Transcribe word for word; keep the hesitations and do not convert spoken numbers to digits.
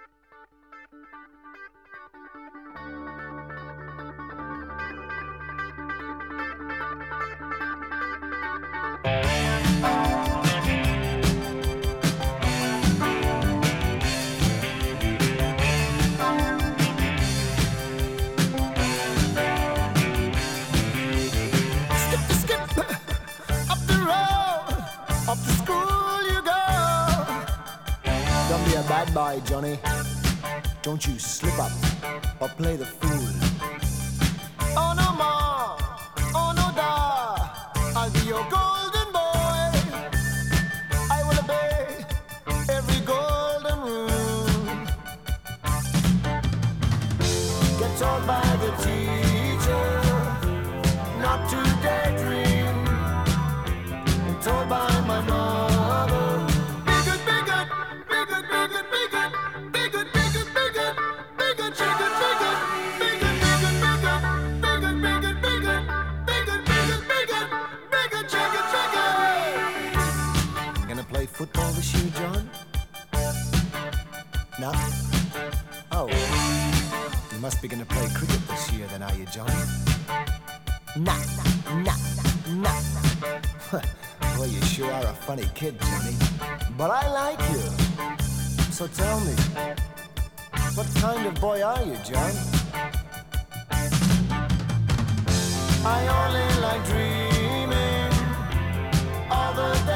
Bad boy, Johnny. Don't you slip up or play the fool. Oh no more, oh no da, I'll be your golden boy. I will obey every golden rule. Get told by the teacher not to daydream. I'm told by my mother. Football this year, John? No? Oh. You must be gonna play cricket this year then, are you, John? Nah, nah, nah, nah. Well, you sure are a funny kid, Johnny. But I like you. So tell me, what kind of boy are you, John? I only like dreaming all the day.